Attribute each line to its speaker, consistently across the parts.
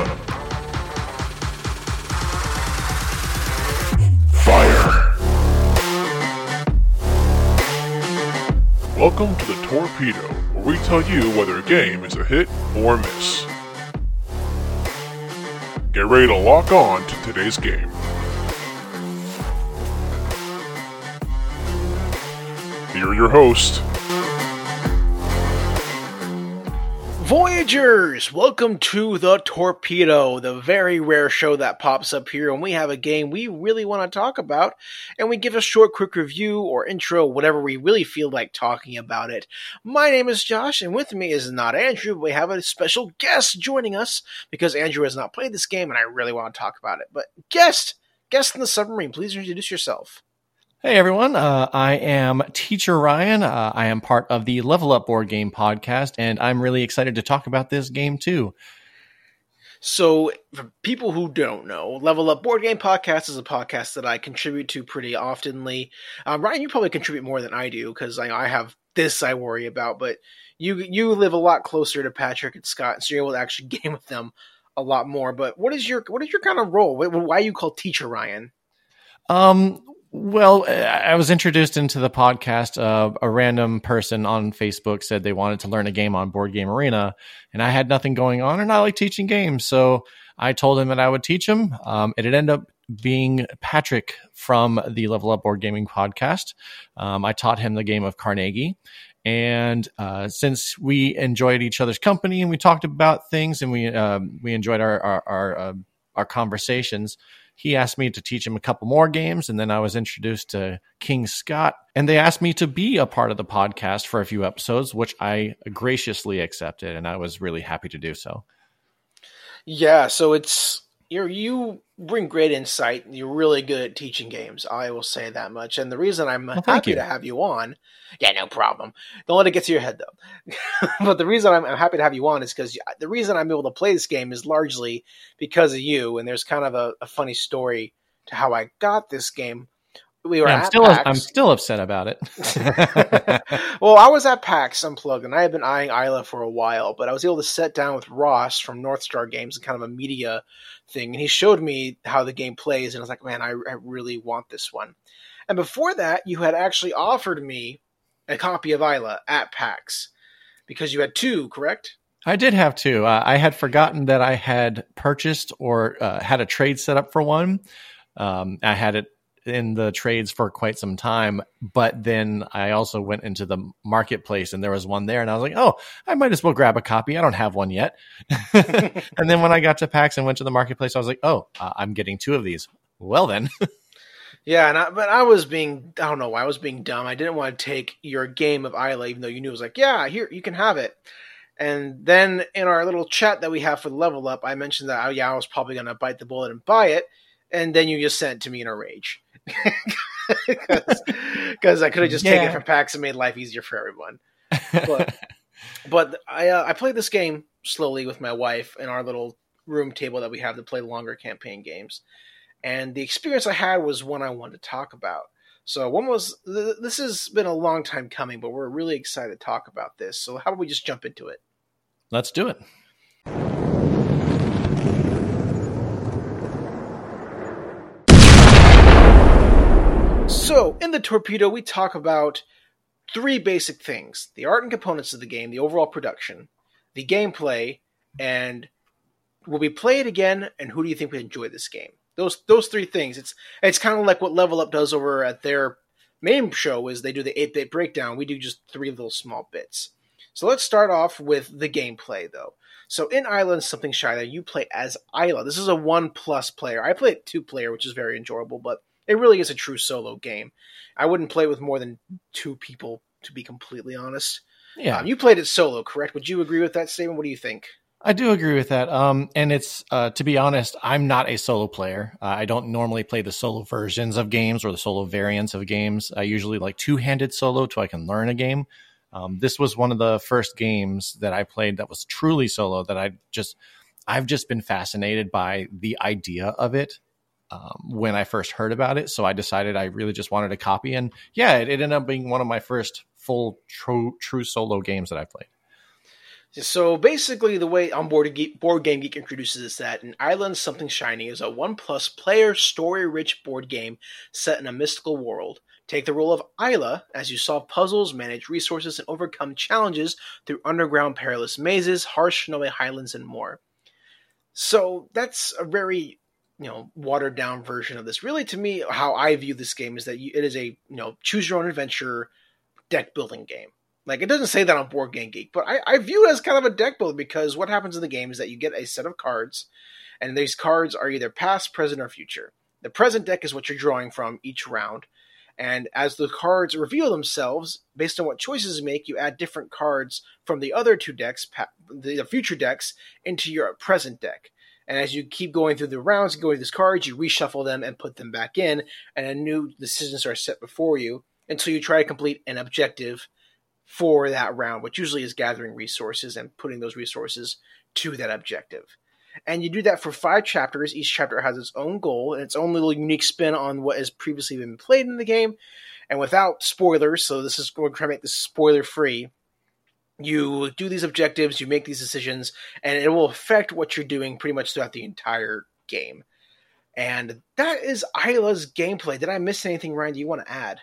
Speaker 1: gentlemen, fire! Welcome to the Torpedo, where we tell you whether a game is a hit or a miss. Get ready to lock on to today's game. Here are your hosts.
Speaker 2: Voyagers, welcome to the Torpedo, the very rare show that pops up here when we have a game we really want to talk about, and we give a short, quick review or intro, whatever we really feel like talking about it. My name is Josh, and with me is not Andrew, but we have a special guest joining us, because Andrew has not played this game, and I really want to talk about it. But guest in the submarine, please introduce yourself.
Speaker 3: Hey everyone, I am Teacher Ryan. I am part of the Level Up Board Game podcast, and I'm really excited to talk about this game too.
Speaker 2: So, for people who don't know, Level Up Board Game Podcast is a podcast that I contribute to pretty oftenly. Ryan, you probably contribute more than I do, because I have this I worry about, but you live a lot closer to Patrick and Scott, so you're able to actually game with them a lot more. But what is your kind of role? Why are you called Teacher Ryan?
Speaker 3: Well, I was introduced into the podcast. A random person on Facebook said they wanted to learn a game on Board Game Arena, and I had nothing going on, and I like teaching games. So I told him that I would teach him. It ended up being Patrick from the Level Up Board Gaming podcast. I taught him the game of Carnegie. And since we enjoyed each other's company and we talked about things and we enjoyed our conversations, he asked me to teach him a couple more games, and then I was introduced to King Scott, and they asked me to be a part of the podcast for a few episodes, which I graciously accepted, and I was really happy to do so.
Speaker 2: Yeah, so you bring great insight. You're really good at teaching games. I will say that much. And the reason I'm happy to have you on, no problem. Don't let it get to your head though. But the reason I'm happy to have you on is because the reason I'm able to play this game is largely because of you. And there's kind of a funny story to how I got this game.
Speaker 3: I'm still upset about it.
Speaker 2: Well, I was at PAX Unplugged, and I had been eyeing Isla for a while, but I was able to sit down with Ross from North Star Games and kind of a media thing, and he showed me how the game plays, and I was like, man, I really want this one. And before that, you had actually offered me a copy of Isla at PAX, because you had two, correct?
Speaker 3: I did have two. I had forgotten that I had purchased or had a trade set up for one. I had it in the trades for quite some time, but then I also went into the marketplace and there was one there, and I was like, oh, I might as well grab a copy. I don't have one yet. And then when I got to PAX and went to the marketplace, I was like, oh, I'm getting two of these. Well then.
Speaker 2: Yeah, but I was being, I don't know why, I was being dumb. I didn't want to take your game of Isla, even though you knew it was like, yeah, here, you can have it. And then in our little chat that we have for the Level Up, I mentioned that, I was probably going to bite the bullet and buy it. And then you just sent it to me in a rage. Because I could have just taken it from PAX and made life easier for everyone. But I played this game slowly with my wife in our little room table that we have to play longer campaign games. And the experience I had was one I wanted to talk about. So this has been a long time coming, but we're really excited to talk about this. So how about we just jump into it?
Speaker 3: Let's do it.
Speaker 2: So, in the Torpedo, we talk about three basic things: the art and components of the game, the overall production, the gameplay, and will we play it again, and who do you think would enjoy this game? Those three things. It's kind of like what Level Up does over at their main show, is they do the 8-bit breakdown. We do just three little small bits. So let's start off with the gameplay, though. So in Isla and Something Shy, you play as Isla. This is a 1+ player. I play it 2-player, which is very enjoyable, but it really is a true solo game. I wouldn't play it with more than 2 people, to be completely honest.
Speaker 3: Yeah.
Speaker 2: You played it solo, correct? Would you agree with that statement? What do you think?
Speaker 3: I do agree with that. And it's, to be honest, I'm not a solo player. I don't normally play the solo versions of games or the solo variants of games. I usually like two-handed solo so I can learn a game. This was one of the first games that I played that was truly solo that I've just been fascinated by the idea of it. When I first heard about it. So I decided I really just wanted a copy. And yeah, it ended up being one of my first full true solo games that I played.
Speaker 2: So basically, the way Board Game Geek introduces is that An Island Something Shiny is a 1+ player story-rich board game set in a mystical world. Take the role of Isla as you solve puzzles, manage resources, and overcome challenges through underground perilous mazes, harsh snowy highlands, and more. So that's a very watered down version of this. Really, to me, how I view this game is that it is a choose your own adventure deck building game. Like, it doesn't say that on Board Game Geek, but I view it as kind of a deck builder, because what happens in the game is that you get a set of cards, and these cards are either past, present, or future. The present deck is what you're drawing from each round, and as the cards reveal themselves, based on what choices you make, you add different cards from the other two decks, the future decks, into your present deck. And as you keep going through the rounds, going through these cards, you reshuffle them and put them back in, and new decisions are set before you until you try to complete an objective for that round, which usually is gathering resources and putting those resources to that objective. And you do that for 5 chapters. Each chapter has its own goal and its own little unique spin on what has previously been played in the game. And without spoilers, so this is going to try to make this spoiler-free, you do these objectives, you make these decisions, and it will affect what you're doing pretty much throughout the entire game. And that is Isla's gameplay. Did I miss anything, Ryan? Do you want to add?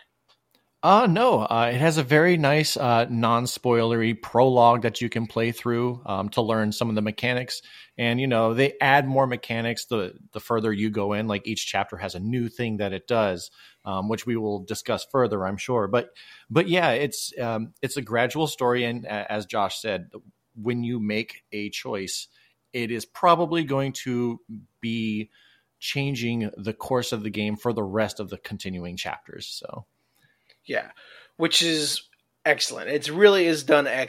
Speaker 3: No, it has a very nice non-spoilery prologue that you can play through to learn some of the mechanics. And, they add more mechanics the further you go in. Like, each chapter has a new thing that it does, which we will discuss further, I'm sure. But yeah, it's a gradual story. And as Josh said, when you make a choice, it is probably going to be changing the course of the game for the rest of the continuing chapters. So.
Speaker 2: Yeah, which is excellent. It really is done in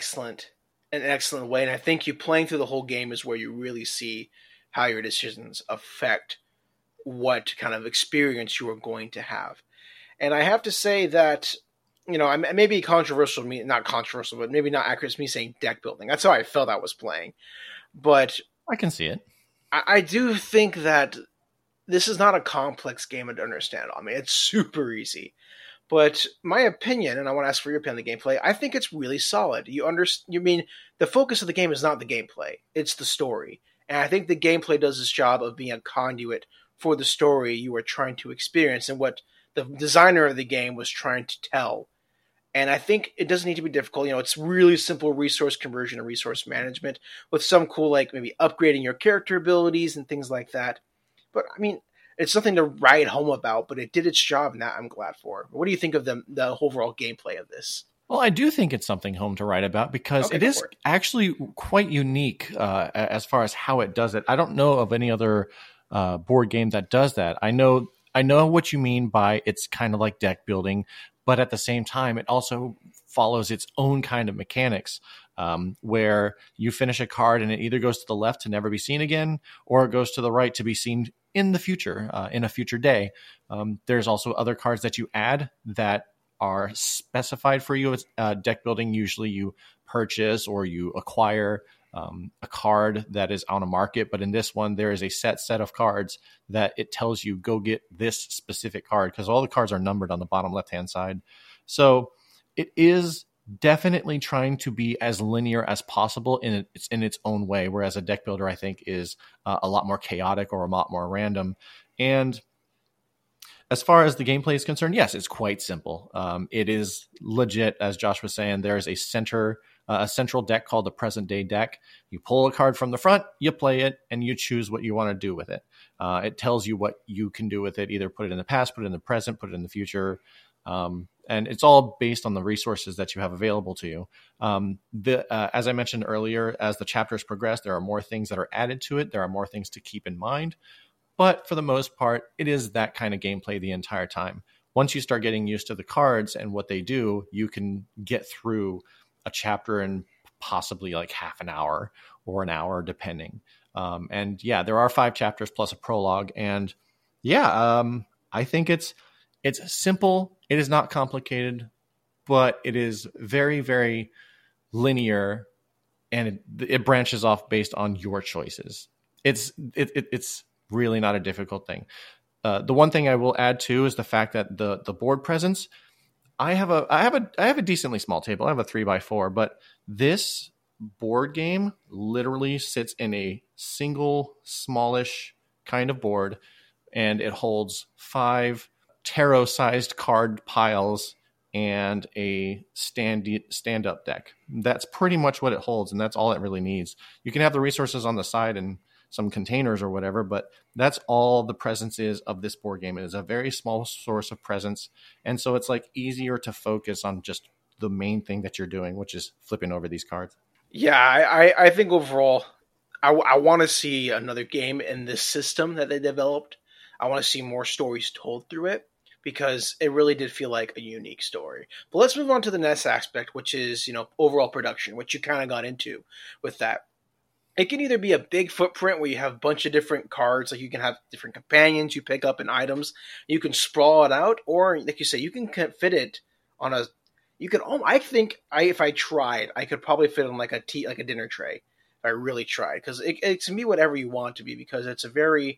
Speaker 2: an excellent way. And I think you playing through the whole game is where you really see how your decisions affect what kind of experience you are going to have. And I have to say that, I may be controversial, not controversial, but maybe not accurate, it's me saying deck building. That's how I felt I was playing. But
Speaker 3: I can see it.
Speaker 2: I do think that this is not a complex game to understand. I mean, it's super easy. But my opinion, and I want to ask for your opinion on the gameplay, I think it's really solid. The focus of the game is not the gameplay, it's the story. And I think the gameplay does its job of being a conduit for the story you are trying to experience and what the designer of the game was trying to tell. And I think it doesn't need to be difficult. It's really simple resource conversion and resource management with some cool, like maybe upgrading your character abilities and things like that. But, it's nothing to write home about, but it did its job, and that I'm glad for. What do you think of the overall gameplay of this?
Speaker 3: Well, I do think it's something home to write about, because it is actually quite unique as far as how it does it. I don't know of any other board game that does that. I know what you mean by it's kind of like deck building, but at the same time, it also follows its own kind of mechanics, where you finish a card and it either goes to the left to never be seen again, or it goes to the right to be seen in the future, in a future day. There's also other cards that you add that are specified for you as deck building. Usually you purchase or you acquire a card that is on a market. But in this one, there is a set of cards that it tells you, go get this specific card, because all the cards are numbered on the bottom left-hand side. So it is definitely trying to be as linear as possible in its own way, whereas a deck builder, I think, is a lot more chaotic or a lot more random. And as far as the gameplay is concerned, yes, it's quite simple. It is legit, as Josh was saying. There's a central deck called the present day deck. You pull a card from the front, you play it, and you choose what you want to do with it. It tells you what you can do with it, either put it in the past, put it in the present, put it in the future. And it's all based on the resources that you have available to you. As I mentioned earlier, as the chapters progress, there are more things that are added to it. There are more things to keep in mind. But for the most part, it is that kind of gameplay the entire time. Once you start getting used to the cards and what they do, you can get through a chapter in possibly like half an hour or an hour, depending. And yeah, there are 5 chapters plus a prologue. And yeah, I think it's simple. It is not complicated, but it is very, very linear, and it branches off based on your choices. It's really not a difficult thing. The one thing I will add too is the fact that the board presence. I have a decently small table. I have a 3x4, but this board game literally sits in a single smallish kind of board, and it holds 5 tarot-sized card piles and a stand-up deck. That's pretty much what it holds, and that's all it really needs. You can have the resources on the side and some containers or whatever, but that's all the presence is of this board game. It is a very small source of presence, and so it's like easier to focus on just the main thing that you're doing, which is flipping over these cards.
Speaker 2: Yeah, I think overall, I want to see another game in this system that they developed. I want to see more stories told through it, because it really did feel like a unique story. But let's move on to the next aspect, which is, overall production, which you kind of got into with that. It can either be a big footprint where you have a bunch of different cards, like you can have different companions you pick up and items. You can sprawl it out, or like you say, you can fit it on a. You can. I think if I tried, I could probably fit it on like a dinner tray. If I really tried, because it can be whatever you want to be, because it's a very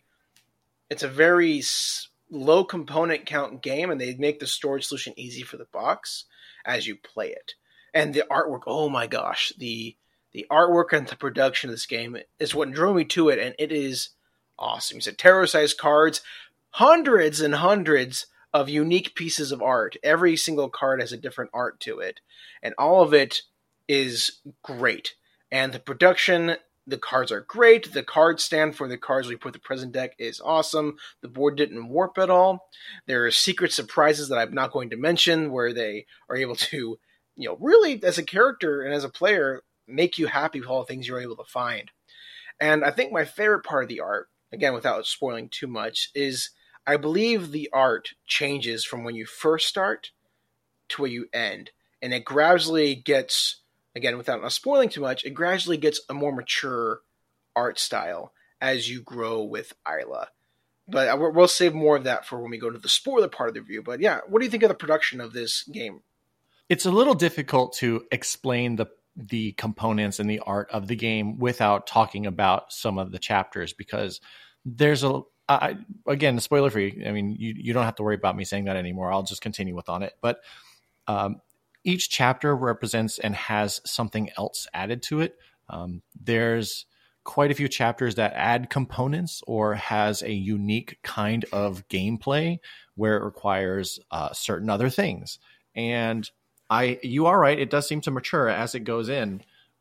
Speaker 2: low component count game, and they make the storage solution easy for the box as you play it. And the artwork, oh my gosh, the artwork and the production of this game is what drew me to it, and it is awesome. It's tarot-sized cards, hundreds and hundreds of unique pieces of art. Every single card has a different art to it, and all of it is great. And the production, the cards are great. The cards stand for the cards we put the present deck is awesome. The board didn't warp at all. There are secret surprises that I'm not going to mention, where they are able to, really, as a character and as a player, make you happy with all the things you're able to find. And I think my favorite part of the art, again, without spoiling too much, is I believe the art changes from when you first start to where you end. And it gradually gets, again, without not spoiling too much, it gradually gets a more mature art style as you grow with Isla. But we'll save more of that for when we go to the spoiler part of the review. But yeah, what do you think of the production of this game? It's
Speaker 3: a little difficult to explain the components and the art of the game without talking about some of the chapters, because there's again, spoiler free. I mean, you don't have to worry about me saying that anymore. I'll just continue on it. But each chapter represents and has something else added to it. There's quite a few chapters that add components or has a unique kind of gameplay where it requires certain other things. And you are right. It does seem to mature as it goes in.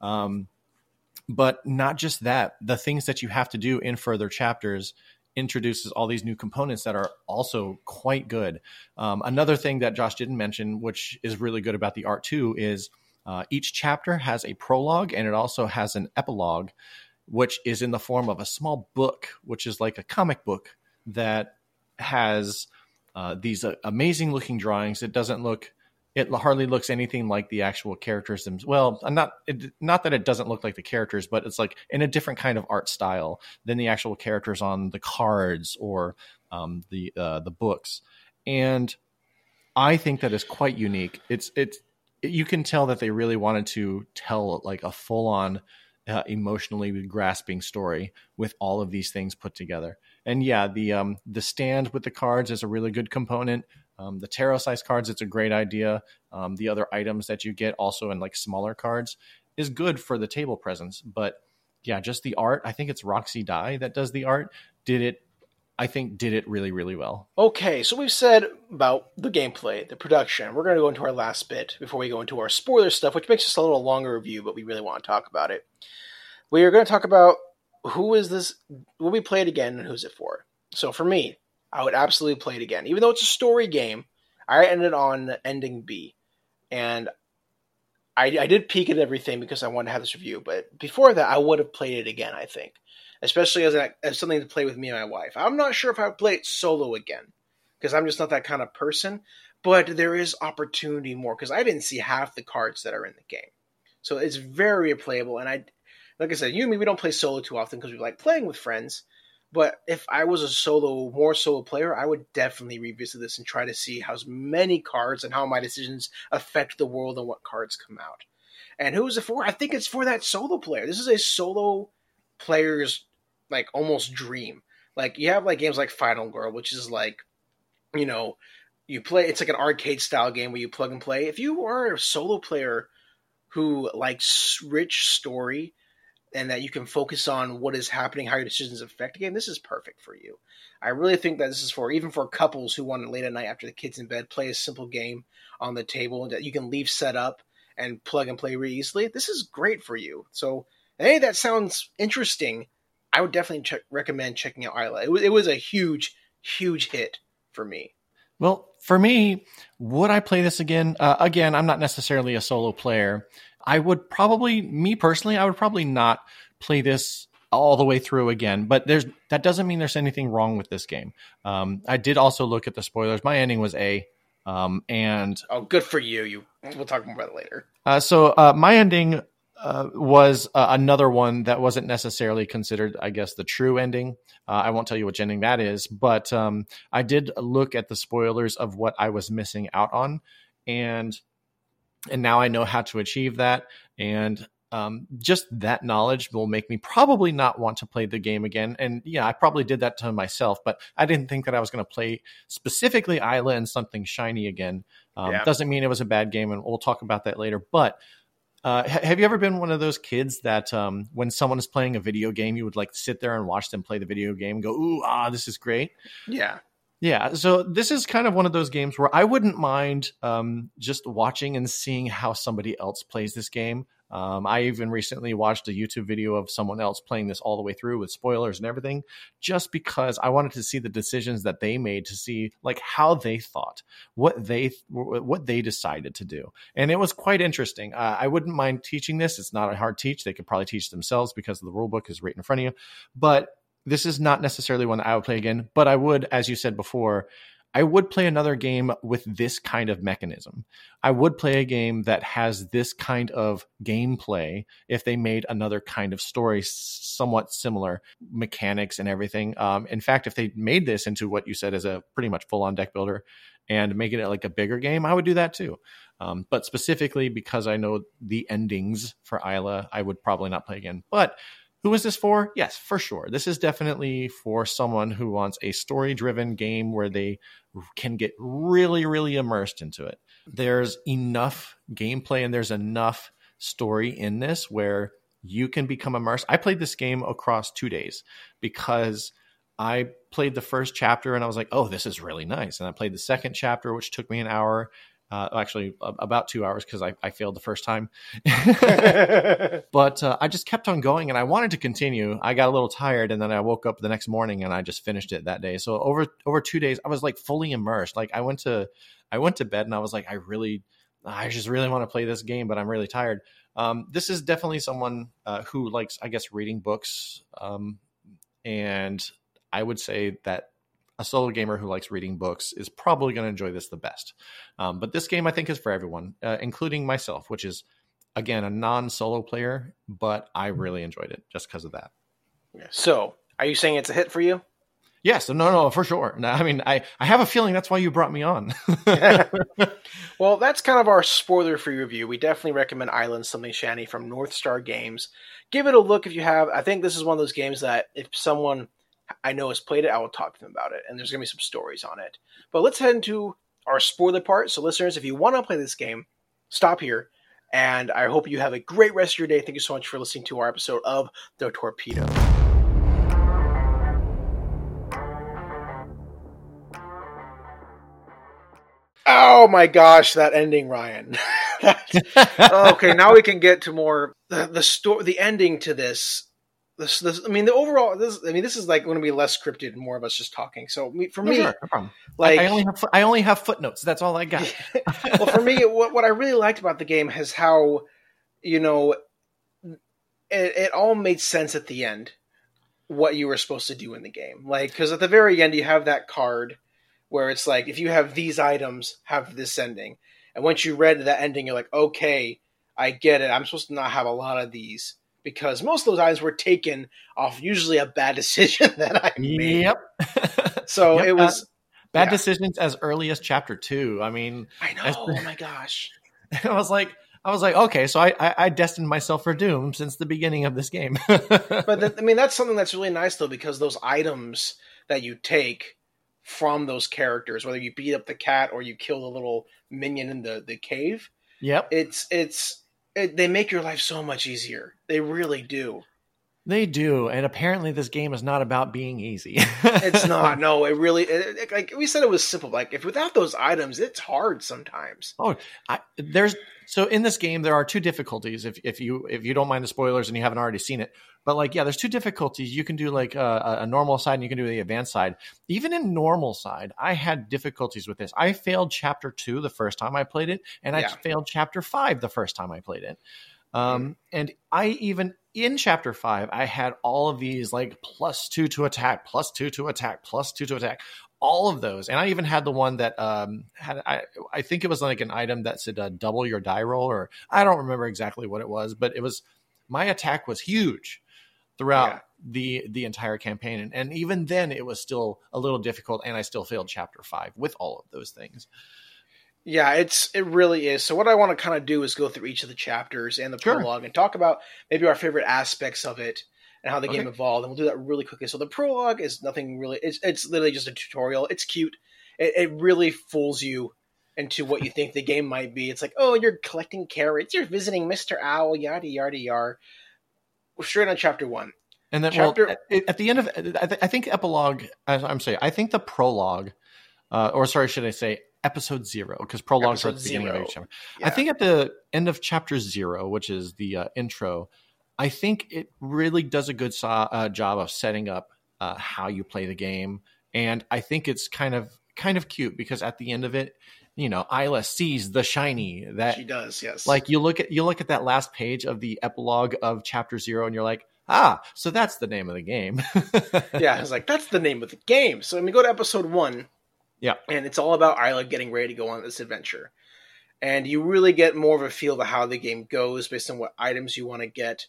Speaker 3: But not just that, the things that you have to do in further chapters introduces all these new components that are also quite good. Another thing that Josh didn't mention, which is really good about the art too, is each chapter has a prologue, and it also has an epilogue, which is in the form of a small book, which is like a comic book that has these amazing looking drawings. It hardly looks anything like the actual characters themselves. Well, not that it doesn't look like the characters, but it's like in a different kind of art style than the actual characters on the cards or the books. And I think that is quite unique. You can tell that they really wanted to tell like a full on emotionally grasping story with all of these things put together. And yeah, the stand with the cards is a really good component. The tarot size cards, it's a great idea. The other items that you get also in like smaller cards is good for the table presence. But yeah, just the art. I think it's Roxy Dye that does the art. Did it really, really well. Okay, so we've said about the gameplay, the production. We're going to go into our last bit before we go into our spoiler stuff, which makes us a little longer review, but we really want to talk about it. We are going to talk about who is this, will we play it again, and who's it for? So for me, I would absolutely play it again. Even though it's a story game, I ended on ending B. And I did peek at everything because I wanted to have this review. But before that, I would have played it again, I think. Especially as something to play with me and my wife. I'm not sure if I would play it solo again, because I'm just not that kind of person. But there is opportunity more, because I didn't see half the cards that are in the game. So it's very replayable. And like I said, you and me, we don't play solo too often because we like playing with friends. But if I was a more solo player, I would definitely revisit this and try to see how many cards and how my decisions affect the world and what cards come out. And who is it for? I think it's for that solo player. This is a solo player's like almost dream. Like you have like games like Final Girl, which is like, you play, it's like an arcade style game where you plug and play. If you are a solo player
Speaker 2: who likes rich story and that you can focus on what is happening, how your decisions affect the game, this is perfect for you. I really think that this is even for couples who want to late at night after the kids in bed, play a simple game on the table that you can leave set up and plug and play really easily. This is great for you. So, hey, that sounds interesting. I would definitely recommend checking out Isla. It was a huge, huge hit for me.
Speaker 3: Well, for me, would I play this again? Again, I'm not necessarily a solo player. I would probably, me personally, I would probably not play this all the way through again. But that doesn't mean there's anything wrong with this game. I did also look at the spoilers. My ending was A. And
Speaker 2: good for you. We'll talk more about it later.
Speaker 3: So my ending was another one that wasn't necessarily considered, I guess, the true ending. I won't tell you which ending that is, but I did look at the spoilers of what I was missing out on, and now I know how to achieve that. And just that knowledge will make me probably not want to play the game again. And yeah, I probably did that to myself, but I didn't think that I was going to play specifically Isla and something shiny again. Doesn't mean it was a bad game, and we'll talk about that later. But have you ever been one of those kids that when someone is playing a video game, you would like sit there and watch them play the video game and go, ooh, this is great?
Speaker 2: Yeah.
Speaker 3: Yeah, so this is kind of one of those games where I wouldn't mind just watching and seeing how somebody else plays this game. I even recently watched a YouTube video of someone else playing this all the way through with spoilers and everything, just because I wanted to see the decisions that they made, to see like how they thought, what they decided to do. And it was quite interesting. I wouldn't mind teaching this. It's not a hard teach. They could probably teach themselves because the rule book is right in front of you. But this is not necessarily one that I would play again, but I would, as you said before, I would play another game with this kind of mechanism. I would play a game that has this kind of gameplay if they made another kind of story somewhat similar, mechanics and everything. In fact, if they made this into what you said is a pretty much full-on deck builder and making it like a bigger game, I would do that too. But specifically because I know the endings for Isla, I would probably not play again. But who is this for? Yes, for sure. This is definitely for someone who wants a story-driven game where they can get really, really immersed into it. There's enough gameplay and there's enough story in this where you can become immersed. I played this game across 2 days because I played the first chapter and I was like, oh, this is really nice. And I played the second chapter, which took me an hour. Actually, about 2 hours because I failed the first time. But I just kept on going and I wanted to continue. I got a little tired and then I woke up the next morning and I just finished it that day. So over 2 days, I was like fully immersed. Like I went to bed and I was like, I just really want to play this game, but I'm really tired. This is definitely someone who likes, I guess, reading books. And I would say that a solo gamer who likes reading books is probably going to enjoy this the best. But this game, I think, is for everyone, including myself, which is, again, a non-solo player, but I really enjoyed it just because of that.
Speaker 2: So, are you saying it's a hit for you?
Speaker 3: Yes. No, for sure. No, I mean, I have a feeling that's why you brought me on.
Speaker 2: Well, that's kind of our spoiler-free review. We definitely recommend Island Something Shiny from North Star Games. Give it a look if you have. I think this is one of those games that if someone I know has played it, I will talk to them about it, and there's going to be some stories on it. But let's head into our spoiler part. So listeners, if you want to play this game, stop here, and I hope you have a great rest of your day. Thank you so much for listening to our episode of The Torpedo. Oh my gosh, that ending, Ryan. Okay, now we can get to more the story, the ending to this. This, I mean, the overall. This is like going to be less scripted and more of us just talking. So for me,
Speaker 3: sure, no problem.
Speaker 2: Like
Speaker 3: I only have footnotes. That's all I got.
Speaker 2: Well, for me, what I really liked about the game is how, it all made sense at the end. What you were supposed to do in the game, like because at the very end you have that card where it's like if you have these items, have this ending, and once you read that ending, you're like, okay, I get it. I'm supposed to not have a lot of these. Because most of those items were taken off usually a bad decision that I made.
Speaker 3: Yep.
Speaker 2: So it was
Speaker 3: bad decisions as early as chapter 2. I mean,
Speaker 2: I know. Oh my gosh.
Speaker 3: I was like, okay, so I destined myself for doom since the beginning of this game.
Speaker 2: But that's something that's really nice though, because those items that you take from those characters, whether you beat up the cat or you kill the little minion in the cave.
Speaker 3: Yep.
Speaker 2: It's They make your life so much easier. They really do.
Speaker 3: They do, and apparently this game is not about being easy.
Speaker 2: It's not. No, it really. Like we said, it was simple. Like if without those items, it's hard sometimes.
Speaker 3: Oh, so in this game there are two difficulties. If you don't mind the spoilers and you haven't already seen it, but like there's two difficulties. You can do like a normal side and you can do the advanced side. Even in normal side, I had difficulties with this. I failed chapter 2 the first time I played it, and I failed chapter 5 the first time I played it. And I even in chapter 5, I had all of these like +2 to attack, +2 to attack, +2 to attack, all of those. And I even had the one that I think it was like an item that said double your die roll, or I don't remember exactly what it was, but it was my attack was huge throughout the entire campaign. And even then it was still a little difficult, and I still failed chapter 5 with all of those things.
Speaker 2: Yeah, it really is. So what I want to kind of do is go through each of the chapters and the prologue and talk about maybe our favorite aspects of it and how the game evolved. And we'll do that really quickly. So the prologue is nothing really. It's literally just a tutorial. It's cute. It really fools you into what you think the game might be. It's like, oh, you're collecting carrots. You're visiting Mr. Owl. Yada yada yada. We're straight on chapter 1.
Speaker 3: And then at the end of I think epilogue. I'm sorry. I think the prologue, or sorry, should I say? Episode 0, because prologues are at the beginning of each chapter. Yeah. I think at the end of chapter 0, which is the intro, I think it really does a good job of setting up how you play the game, and I think it's kind of cute because at the end of it, Isla sees the shiny that
Speaker 2: she does. Yes,
Speaker 3: like you look at that last page of the epilogue of chapter 0, and you're like, so that's the name of the game.
Speaker 2: Yeah, it's like that's the name of the game. So when we go to episode 1.
Speaker 3: Yeah.
Speaker 2: And it's all about Isla getting ready to go on this adventure. And you really get more of a feel of how the game goes based on what items you want to get.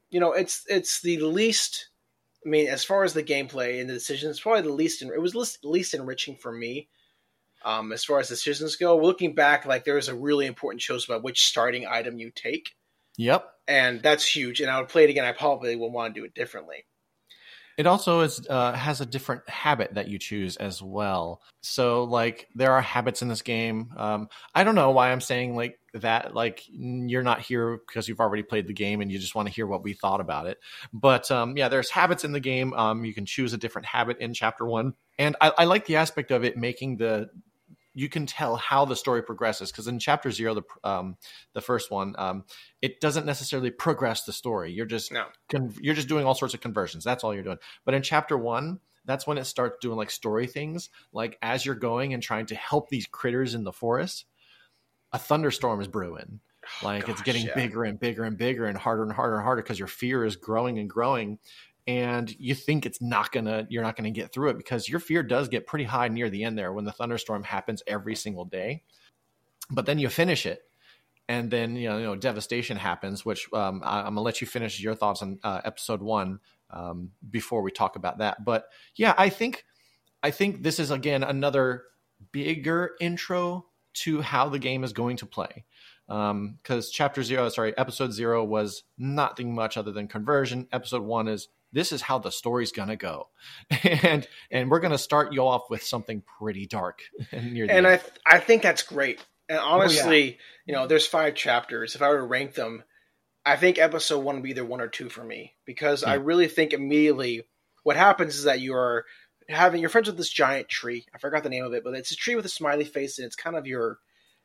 Speaker 2: It's the least, I mean, as far as the gameplay and the decisions, it's probably the least, it was least enriching for me. As far as decisions go, looking back, like there was a really important choice about which starting item you take.
Speaker 3: Yep.
Speaker 2: And that's huge. And I would play it again. I probably would want to do it differently.
Speaker 3: It also has a different habit that you choose as well. So, like, there are habits in this game. I don't know why I'm saying like that. Like, you're not here because you've already played the game and you just want to hear what we thought about it. But there's habits in the game. You can choose a different habit in chapter 1, and I like the aspect of it making you can tell how the story progresses, because in chapter 0, the first one, it doesn't necessarily progress the story. You're just doing all sorts of conversions. That's all you're doing. But in chapter 1, that's when it starts doing like story things. Like as you're going and trying to help these critters in the forest, a thunderstorm is brewing. Like it's getting bigger and bigger and bigger and harder and harder and harder because your fear is growing and growing. And you think you're not gonna get through it because your fear does get pretty high near the end there when the thunderstorm happens every single day. But then you finish it, and then devastation happens. Which I'm gonna let you finish your thoughts on episode 1 before we talk about that. But yeah, I think this is again another bigger intro to how the game is going to play. Because episode 0 was nothing much other than conversion. Episode 1 is this is how the story's gonna go, and we're gonna start you off with something pretty dark. And
Speaker 2: I think that's great. And honestly, there's 5 chapters. If I were to rank them, I think episode 1 would be either 1 or 2 for me, because I really think immediately what happens is that you're friends with this giant tree. I forgot the name of it, but it's a tree with a smiley face, and it's kind of your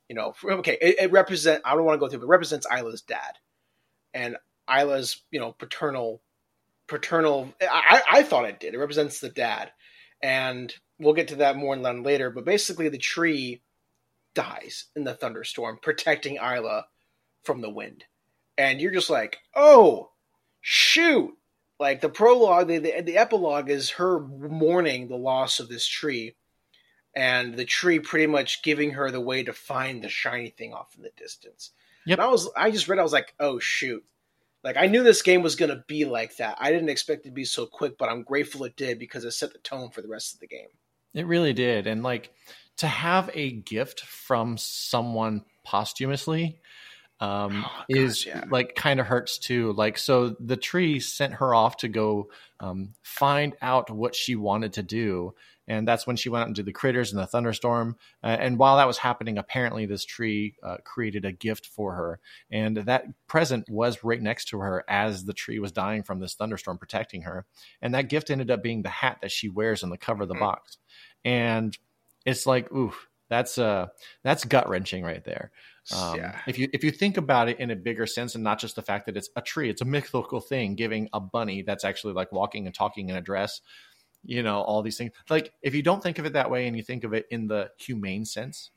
Speaker 2: it represents, I don't want to go through, but it represents Isla's dad and Isla's, paternal. I thought it did. It represents the dad, and we'll get to that more later. But basically, the tree dies in the thunderstorm, protecting Isla from the wind, and you're just like, oh, shoot! Like the prologue, the epilogue is her mourning the loss of this tree. And the tree pretty much giving her the way to find the shiny thing off in the distance. Yep. And I was like, oh shoot. Like I knew this game was going to be like that. I didn't expect it to be so quick, but I'm grateful it did because it set the tone for the rest of the game.
Speaker 3: It really did. And like to have a gift from someone posthumously, is
Speaker 2: yeah.
Speaker 3: like kind of hurts too. Like, so the tree sent her off to go find out what she wanted to do. And that's when she went out and did the critters and the thunderstorm. And while that was happening, apparently this tree created a gift for her. And that present was right next to her as the tree was dying from this thunderstorm, protecting her. And that gift ended up being the hat that she wears on the cover of the box. And it's like, ooh, that's gut wrenching right there. If you think about it in a bigger sense, and not just the fact that it's a tree, it's a mythical thing, giving a bunny that's actually like walking and talking in a dress, you know, all these things. Like, if you don't think of it that way and you think of it in the humane sense,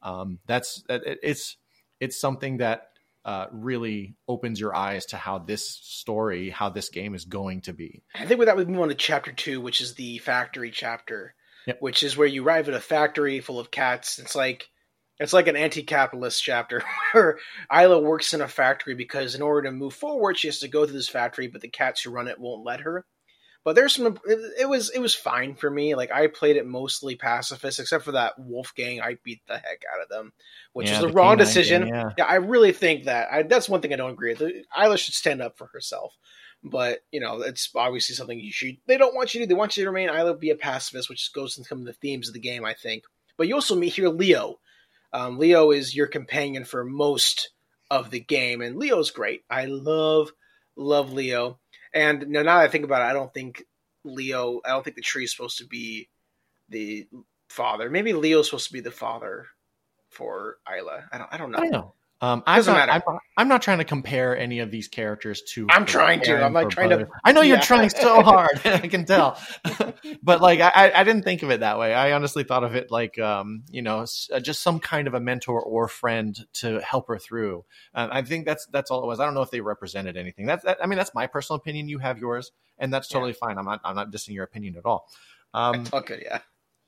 Speaker 3: it's something that really opens your eyes to how this game is going to be.
Speaker 2: I think with that, we move on to chapter 2, which is the factory chapter, which is where you arrive at a factory full of cats. It's like an anti-capitalist chapter where Isla works in a factory because in order to move forward, she has to go through this factory, but the cats who run it won't let her. But there's some. It was fine for me. Like, I played it mostly pacifist, except for that Wolfgang. I beat the heck out of them, which is the wrong decision.
Speaker 3: Game,
Speaker 2: yeah, I really think that. That's one thing I don't agree with. Isla should stand up for herself. But, you know, it's obviously something they don't want you to do. They want you to remain Isla, be a pacifist, which goes into some of the themes of the game, I think. But you also meet here Leo. Leo is your companion for most of the game, and Leo's great. I love Leo. And now that I think about it, I don't think the tree is supposed to be the father. Maybe Leo's supposed to be the father for Isla. I don't know.
Speaker 3: I know.
Speaker 2: Doesn't matter.
Speaker 3: I'm not trying to compare any of these characters to.
Speaker 2: I'm trying to. I'm like trying to.
Speaker 3: I know you're trying so hard. I can tell. But like, I didn't think of it that way. I honestly thought of it like, just some kind of a mentor or friend to help her through. I think that's all it was. I don't know if they represented anything. That's my personal opinion. You have yours, and that's totally fine. I'm not dissing your opinion at all.
Speaker 2: Okay, yeah.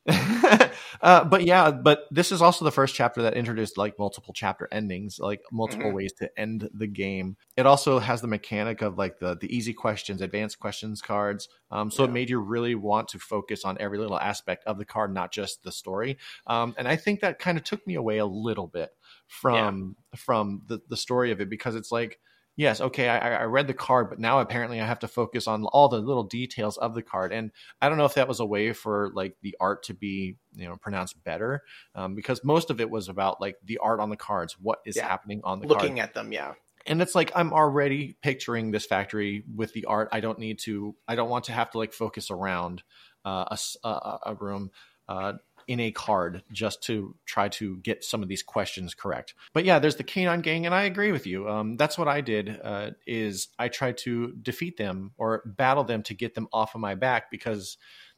Speaker 3: But this is also the first chapter that introduced like multiple chapter endings, like multiple ways to end the game. It also has the mechanic of like the easy questions, advanced questions cards. It made you really want to focus on every little aspect of the card, not just the story. And I think that kind of took me away a little bit from the story of it, because it's like, yes, okay, I read the card, but now apparently I have to focus on all the little details of the card. And I don't know if that was a way for like the art to be, pronounced better, because most of it was about like the art on the cards, what is happening on the card.
Speaker 2: Looking at them, yeah.
Speaker 3: And it's like, I'm already picturing this factory with the art. I don't want to have to like focus around a room in a card just to try to get some of these questions correct. But yeah, there's the Canine Gang, and I agree with you. That's what I did, is I tried to defeat them or battle them to get them off of my back, because,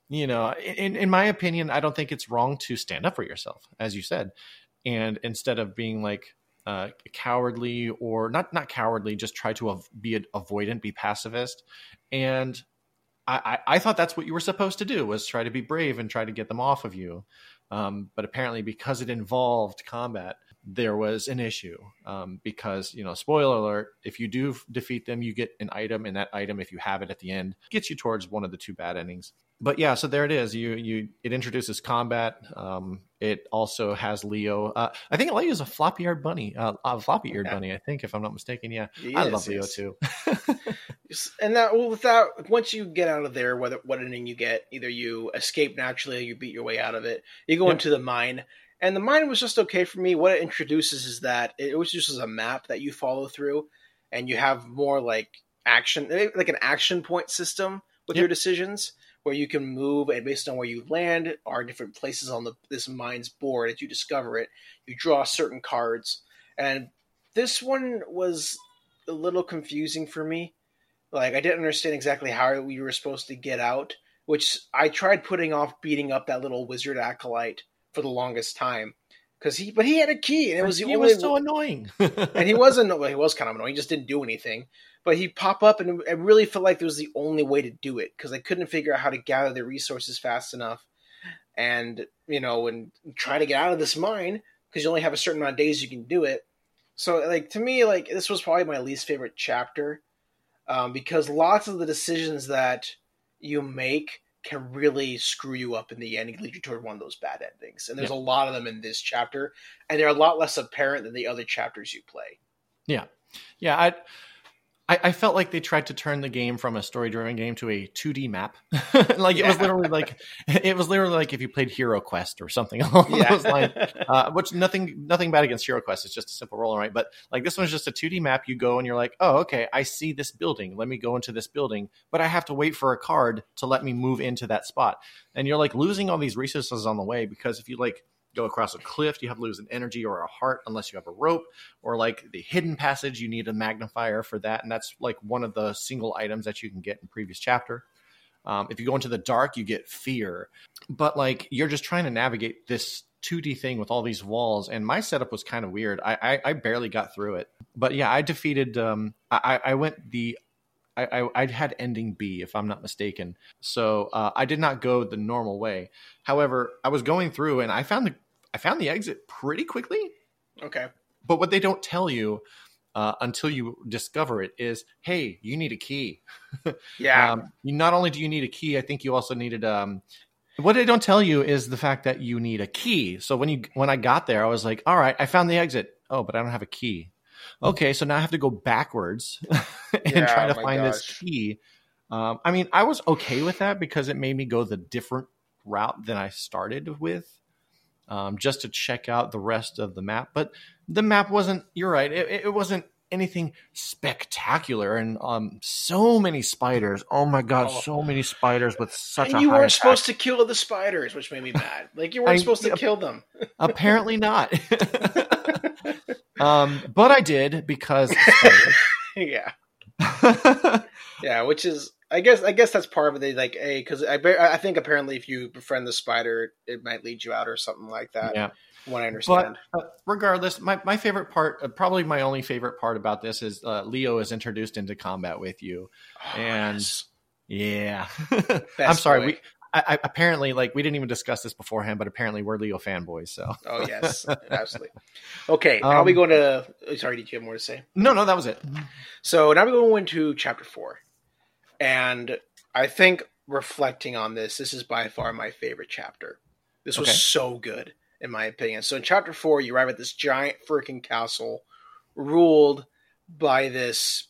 Speaker 3: in my opinion, I don't think it's wrong to stand up for yourself, as you said. And instead of being like cowardly, or not cowardly, just try to be avoidant, be pacifist. And I thought that's what you were supposed to do, was try to be brave and try to get them off of you. But apparently, because it involved combat, there was an issue. Because, spoiler alert, if you do defeat them, you get an item, and that item, if you have it at the end, gets you towards one of the two bad endings. But yeah, so there it is. It introduces combat. It also has Leo. I think Leo is a floppy-eared bunny. Floppy-eared bunny, I think, if I'm not mistaken. Yeah, I love Leo too.
Speaker 2: And once you get out of there, what ending you get, either you escape naturally or you beat your way out of it. You go into the mine. And the mine was just okay for me. What it introduces is that it was just a map that you follow through, and you have more like an action point system with your decisions, where you can move, and based on where you land are different places on this mine's board. As you discover it, you draw certain cards. And this one was a little confusing for me. Like, I didn't understand exactly how we were supposed to get out, which I tried putting off beating up that little wizard acolyte for the longest time, but he had a key, and it was
Speaker 3: he was so annoying.
Speaker 2: And he was kind of annoying. He just didn't do anything, but he'd pop up, and I really felt like there was the only way to do it, because I couldn't figure out how to gather the resources fast enough, and and try to get out of this mine, because you only have a certain amount of days you can do it. So, like, to me, like, this was probably my least favorite chapter, because lots of the decisions that you make can really screw you up in the end and lead you toward one of those bad endings. And there's a lot of them in this chapter, and they're a lot less apparent than the other chapters you play.
Speaker 3: Yeah. Yeah. I felt like they tried to turn the game from a story-driven game to a 2D map. Like it was literally like if you played Hero Quest or something along those lines. Which nothing bad against Hero Quest. It's just a simple roll, right? But like this one's just a 2D map. You go and you're like, oh, okay, I see this building. Let me go into this building, but I have to wait for a card to let me move into that spot. And you're like losing all these resources on the way because if you like go across a cliff, you have to lose an energy or a heart unless you have a rope, or like the hidden passage, you need a magnifier for that. And that's like one of the single items that you can get in previous chapter. If you go into the dark, you get fear, but like you're just trying to navigate this 2D thing with all these walls. And my setup was kind of weird. I barely got through it, but yeah, I defeated, I had ending B, if I'm not mistaken. So I did not go the normal way. However, I was going through and I found the exit pretty quickly.
Speaker 2: Okay. But
Speaker 3: what they don't tell you until you discover it is, hey, you need a key.
Speaker 2: Yeah.
Speaker 3: Not only do you need a key, I think you also needed. What they don't tell you is the fact that you need a key. So when I got there, I was like, all right, I found the exit. Oh, but I don't have a key. Okay, so now I have to go backwards and try to find this key. I mean, I was okay with that because it made me go the different route than I started with. Just to check out the rest of the map. But the map wasn't, you're right, it wasn't anything spectacular. And so many spiders. Oh my God, so many spiders with such a high
Speaker 2: you weren't
Speaker 3: attack.
Speaker 2: supposed to kill the spiders, which made me mad. Like, you weren't supposed to kill them.
Speaker 3: Apparently not. But I did because
Speaker 2: yeah. Yeah, which is... I guess that's part of it. Like, because I think apparently if you befriend the spider, it might lead you out or something like that.
Speaker 3: Yeah,
Speaker 2: what I understand.
Speaker 3: But regardless, my favorite part, probably my only favorite part about this is Leo is introduced into combat with you, and yeah, I'm sorry. I apparently, like, we didn't even discuss this beforehand, but apparently we're Leo fanboys. So,
Speaker 2: oh yes, absolutely. Okay, now we go into. Sorry, did you have more to say?
Speaker 3: No, that was it.
Speaker 2: So now we go into chapter 4. And I think reflecting on this is by far my favorite chapter. This was so good, in my opinion. So in chapter 4, you arrive at this giant freaking castle ruled by this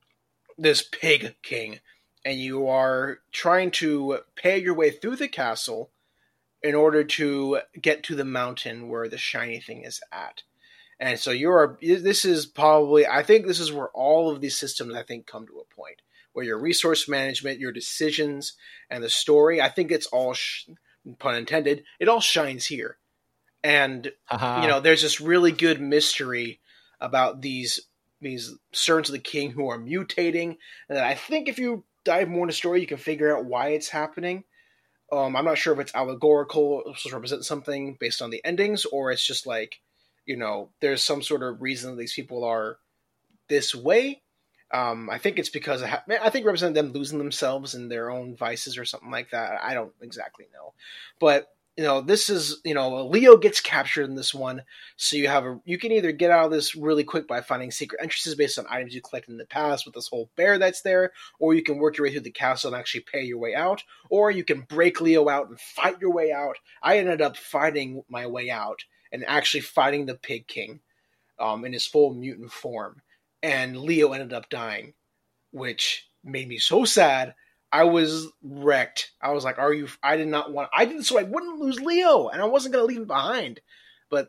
Speaker 2: pig king. And you are trying to pay your way through the castle in order to get to the mountain where the shiny thing is at. And so this is where all of these systems, I think, come to a point. Where your resource management, your decisions, and the story, I think it's all, pun intended, it all shines here. And, there's this really good mystery about these servants of the king who are mutating. And I think if you dive more into the story, you can figure out why it's happening. I'm not sure if it's allegorical, it's supposed to represent something based on the endings, or it's just like, there's some sort of reason that these people are this way. I think it's because I think it represents them losing themselves in their own vices or something like that. I don't exactly know, but this is Leo gets captured in this one, so you can either get out of this really quick by finding secret entrances based on items you collected in the past with this whole bear that's there, or you can work your way through the castle and actually pay your way out, or you can break Leo out and fight your way out. I ended up fighting my way out and actually fighting the Pig King, in his full mutant form. And Leo ended up dying, which made me so sad. I was wrecked. I was like, I did it so I wouldn't lose Leo, and I wasn't going to leave him behind. But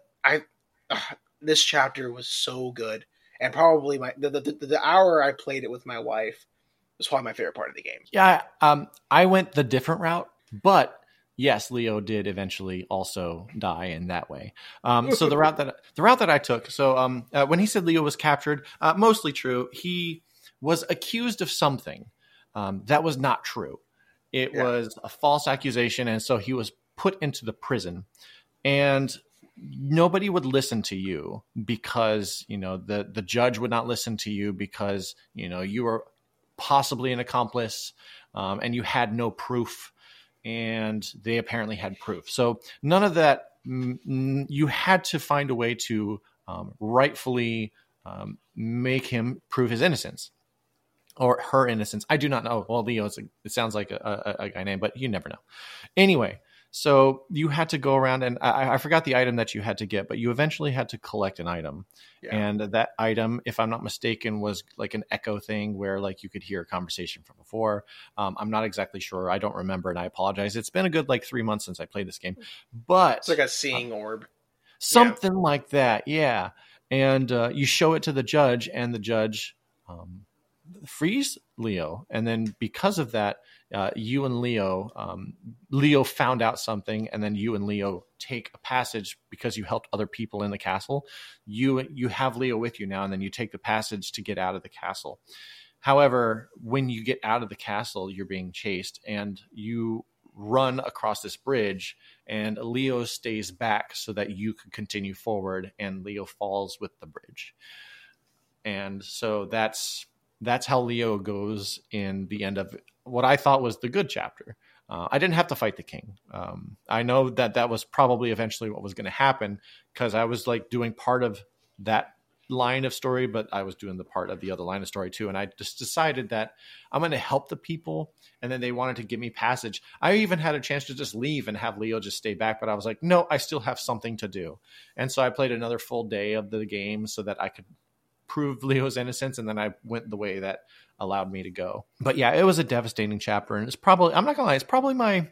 Speaker 2: this chapter was so good. And probably the hour I played it with my wife was probably my favorite part of the game.
Speaker 3: Yeah, I went the different route, but yes, Leo did eventually also die in that way. So the route that I took. So when he said Leo was captured, mostly true. He was accused of something that was not true. It was a false accusation, and so he was put into the prison. And nobody would listen to you because the judge would not listen to you because you were possibly an accomplice, and you had no proof. And they apparently had proof. So none of that, you had to find a way to rightfully make him prove his innocence or her innocence. I do not know. Well, Leo, it sounds like a guy name, but you never know. Anyway, So you had to go around, and I forgot the item that you had to get, but you eventually had to collect an item.
Speaker 2: Yeah.
Speaker 3: And that item, if I'm not mistaken, was like an echo thing where like you could hear a conversation from before. I'm not exactly sure. I don't remember, and I apologize. It's been a good like 3 months since I played this game, but
Speaker 2: It's like a seeing orb.
Speaker 3: something like that. Yeah. And you show it to the judge, and the judge frees Leo. And then because of that, you and Leo found out something, and then you and Leo take a passage because you helped other people in the castle. You have Leo with you now, and then you take the passage to get out of the castle. However, when you get out of the castle, you're being chased, and you run across this bridge, and Leo stays back so that you can continue forward, and Leo falls with the bridge. And so that's how Leo goes in the end of what I thought was the good chapter. I didn't have to fight the king. I know that was probably eventually what was going to happen, because I was like doing part of that line of story, but I was doing the part of the other line of story too. And I just decided that I'm going to help the people. And then they wanted to give me passage. I even had a chance to just leave and have Leo just stay back. But I was like, no, I still have something to do. And so I played another full day of the game so that I could prove Leo's innocence, and then I went the way that allowed me to go. But yeah, it was a devastating chapter, and it's probably, I'm not gonna lie, it's probably my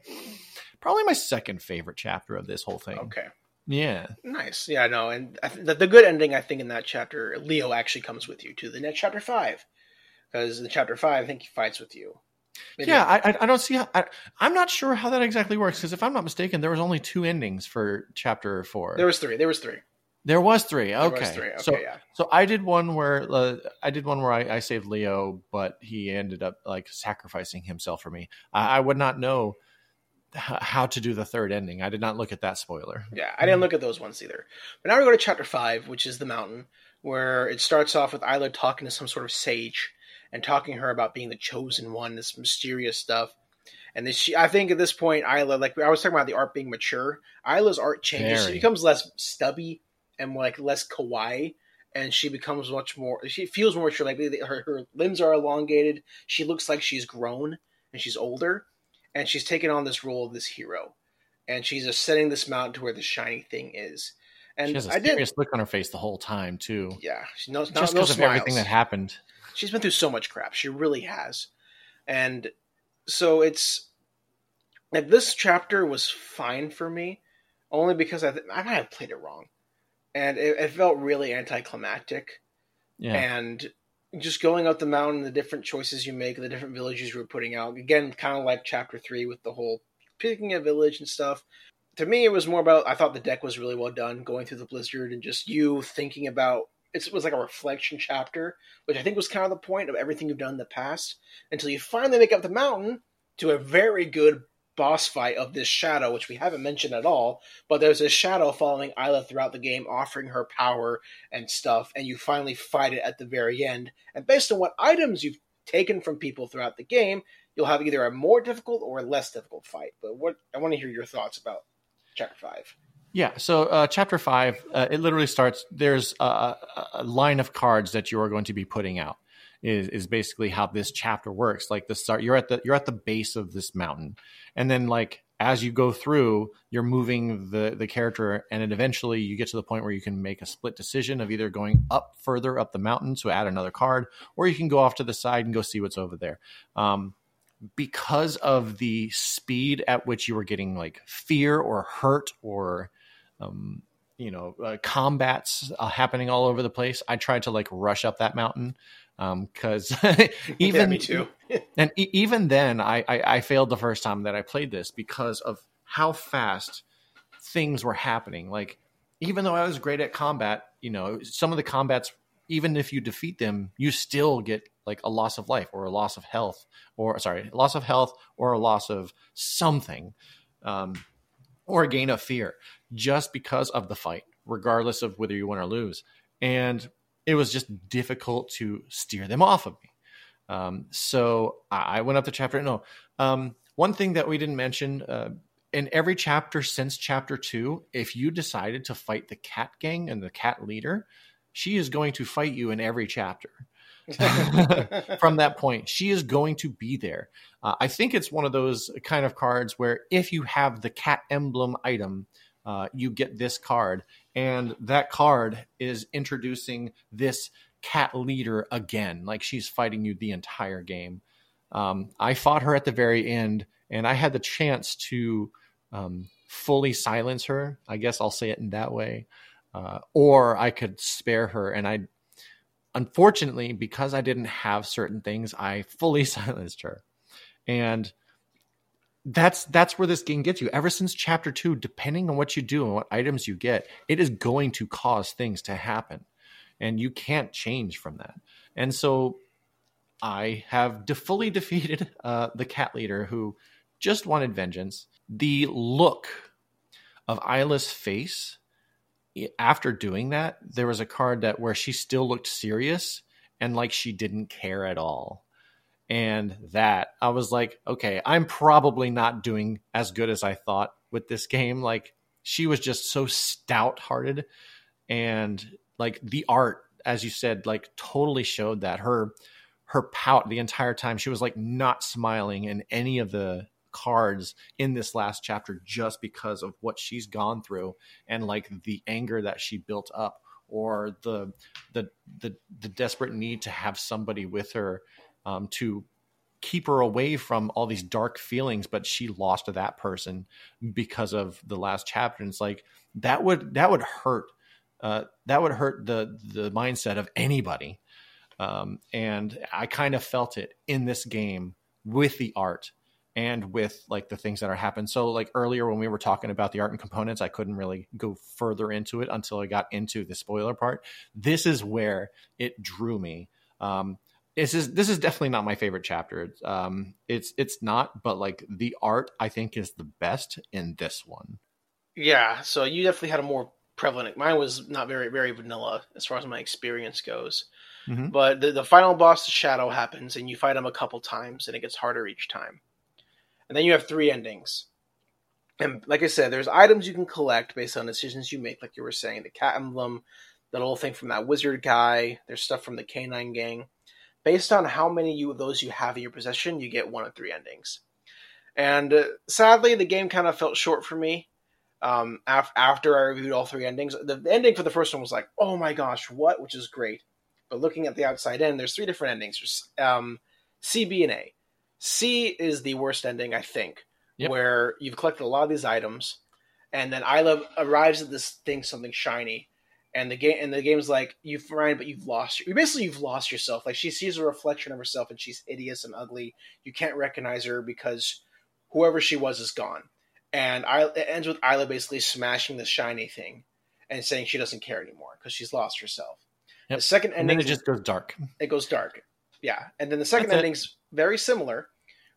Speaker 3: second favorite chapter of this whole thing.
Speaker 2: Okay.
Speaker 3: Yeah.
Speaker 2: Nice. Yeah, no, and the good ending, I think, in that chapter, Leo actually comes with you to the next chapter 5, because in chapter 5, I think he fights with you. Maybe.
Speaker 3: Yeah, I don't see how. I'm not sure how that exactly works, because if I'm not mistaken, there was only 2 endings for chapter 4.
Speaker 2: There was 3.
Speaker 3: There was 3. Okay.
Speaker 2: There was 3. Okay, yeah.
Speaker 3: So I did one where I saved Leo, but he ended up like sacrificing himself for me. I would not know how to do the third ending. I did not look at that spoiler.
Speaker 2: Yeah, I didn't look at those ones either. But now we go to chapter 5, which is the mountain, where it starts off with Isla talking to some sort of sage and talking to her about being the chosen one, this mysterious stuff. And then I think at this point, Isla, like I was talking about the art being mature, Isla's art changes. She becomes less stubby and like less kawaii, and she becomes much more. She feels more mature. Like her limbs are elongated. She looks like she's grown and she's older, and she's taken on this role of this hero, and she's ascending this mountain to where the shiny thing is. And
Speaker 3: she has a serious look on her face the whole time too.
Speaker 2: Yeah, she knows
Speaker 3: just because of everything that happened.
Speaker 2: She's been through so much crap. She really has, and so it's like this chapter was fine for me, only because I might have played it wrong. And it felt really anticlimactic. Yeah. And just going up the mountain, the different choices you make, the different villages you were putting out. Again, kind of like chapter 3 with the whole picking a village and stuff. To me, it was more about, I thought the deck was really well done, going through the blizzard and just you thinking about, it was like a reflection chapter, which I think was kind of the point of everything you've done in the past, until you finally make up the mountain to a very good boss fight of this shadow, which we haven't mentioned at all, but there's a shadow following Isla throughout the game, offering her power and stuff, and you finally fight it at the very end. And based on what items you've taken from people throughout the game, you'll have either a more difficult or a less difficult fight. But I want to hear your thoughts about chapter 5.
Speaker 3: Yeah, so chapter 5, it literally starts, there's a line of cards that you are going to be putting out. Is basically how this chapter works. Like the start, you're at the base of this mountain, and then like as you go through, you're moving the character, and then eventually you get to the point where you can make a split decision of either going up further up the mountain to add another card, or you can go off to the side and go see what's over there. Because of the speed at which you were getting like fear or hurt or combats happening all over the place, I tried to like rush up that mountain. Because even
Speaker 2: yeah, me too.
Speaker 3: And even then I failed the first time that I played this because of how fast things were happening. Like, even though I was great at combat, some of the combats, even if you defeat them, you still get like a loss of life or a loss of health or a loss of something, or a gain of fear just because of the fight, regardless of whether you win or lose. And it was just difficult to steer them off of me. So I went up to chapter. No, one thing that we didn't mention, in every chapter since chapter 2, if you decided to fight the cat gang and the cat leader, she is going to fight you in every chapter. from that point. She is going to be there. I think it's one of those kind of cards where if you have the cat emblem item, you get this card, and that card is introducing this cat leader again. Like, she's fighting you the entire game. I fought her at the very end, and I had the chance to fully silence her. I guess I'll say it in that way. Or I could spare her, and unfortunately, because I didn't have certain things, I fully silenced her. And that's where this game gets you. Ever since chapter 2, depending on what you do and what items you get, it is going to cause things to happen, and you can't change from that. And so I have fully defeated the cat leader, who just wanted vengeance. The look of Isla's face after doing that, there was a card where she still looked serious and like she didn't care at all. And that, I was like, okay, I'm probably not doing as good as I thought with this game. Like, she was just so stout-hearted, and like the art, as you said, like totally showed that. Her pout the entire time, she was like not smiling in any of the cards in this last chapter, just because of what she's gone through and like the anger that she built up, or the desperate need to have somebody with her to keep her away from all these dark feelings, but she lost to that person because of the last chapter. And it's like that would hurt the mindset of anybody. And I kind of felt it in this game with the art and with like the things that are happening. So like earlier when we were talking about the art and components, I couldn't really go further into it until I got into the spoiler part. This is where it drew me. This is definitely not my favorite chapter. It's not, but like the art I think is the best in this one.
Speaker 2: Yeah, so you definitely had a more prevalent. Mine was not very, very vanilla as far as my experience goes. Mm-hmm. But the final boss, the Shadow, happens, and you fight him a couple times, and it gets harder each time. And then you have 3 endings. And like I said, there's items you can collect based on decisions you make, like you were saying. The cat emblem, the little thing from that wizard guy. There's stuff from the Canine Gang. Based on how many of those you have in your possession, you get 1 of 3 endings. And sadly, the game kind of felt short for me. After I reviewed all 3 endings, the ending for the first one was like, oh my gosh, what? Which is great. But looking at the outside end, there's 3 different endings. There's C, B, and A. C is the worst ending, I think, where you've collected a lot of these items, and then Isla arrives at this thing, something shiny, and the game's like, you've found, but you've lost yourself. Like, she sees a reflection of herself, and she's hideous and ugly. You can't recognize her because whoever she was is gone. And it ends with Isla basically smashing the shiny thing and saying she doesn't care anymore because she's lost herself. Yep. The second ending,
Speaker 3: and then it just goes dark.
Speaker 2: It goes dark, yeah. And then the second ending's very similar,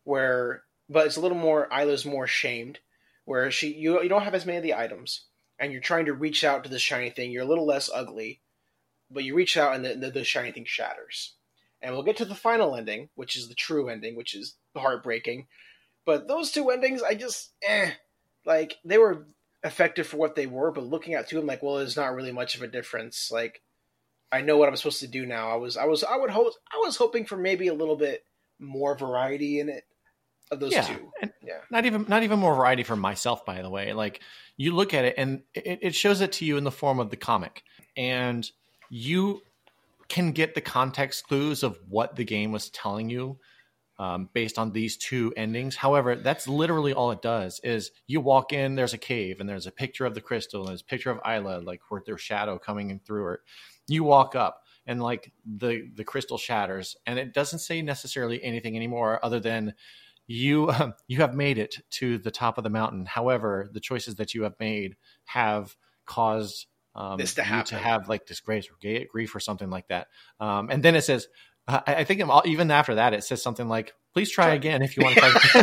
Speaker 2: but it's a little more. Isla's more shamed, where you don't have as many of the items, and you're trying to reach out to the shiny thing. You're a little less ugly, but you reach out, and the shiny thing shatters. And we'll get to the final ending, which is the true ending, which is heartbreaking. But those 2 endings, I just like, they were effective for what they were, but looking at 2, I'm like, well, there's not really much of a difference. Like, I know what I'm supposed to do now. I was hoping for maybe a little bit more variety in it of those 2. Yeah.
Speaker 3: Not even more variety for myself, by the way. Like, you look at it and it shows it to you in the form of the comic, and you can get the context clues of what the game was telling you based on these 2 endings. However, that's literally all it does. Is you walk in, there's a cave, and there's a picture of the crystal, and there's a picture of Isla, like with their shadow coming in through her. You walk up, and like the crystal shatters, and it doesn't say necessarily anything anymore other than you have made it to the top of the mountain. However, the choices that you have made have caused
Speaker 2: this to happen.
Speaker 3: You to have like disgrace or grief or something like that. And then it says, I think even after that, it says something like, please try again if you want to